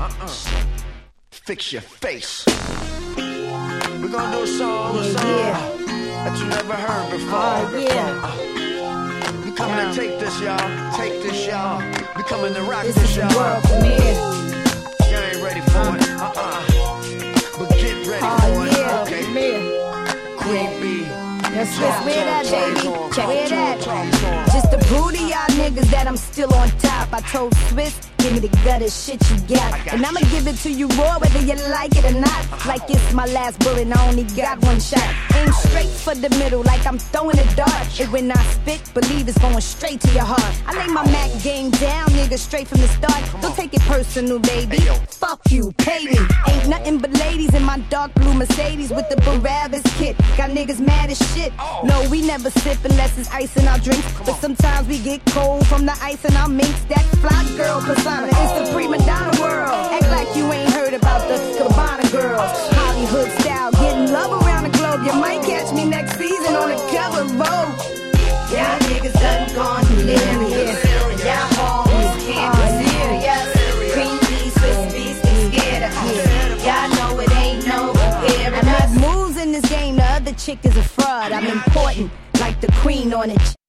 Fix your face. We're gonna do a song that you never heard before. We coming to take this, y'all. Take this, y'all. We coming to rock this, y'all. World premiere. You ain't ready for it. But get ready for it. Okay. Queen B. Yes, where that, baby? Check it out. Just to prove to y'all niggas that I'm still on top, I told Swiss, give me the gutter shit you got. And I'ma give it to you raw, whether you like it or not. Like it's my last bullet and I only got one shot. Aim straight for the middle, like I'm throwing a dart. And when I spit, believe it's going straight to your heart. I lay my Mac game down, nigga, straight from the start. Don't take it personal, baby. Fuck you, pay me. Ain't nothing but ladies in my dark blue Mercedes with the Barabbas kit. Got niggas mad as shit. No, we never sip unless it's ice in our drinks. But sometimes we get cold from the ice in our minks. That fly girl persona, it's the prima donna world. Act like you ain't heard about the Cabana girls. Hollywood style, getting love around the globe. You might catch me next season on the cover of Vogue. Y'all niggas done gone delirious. Y'all hoes can't be serious. Green bees, Swiss bees, they scared of us. Y'all know it ain't no comparing us. I make moves in this game, the other chick is a fraud. I'm important, like the queen on it.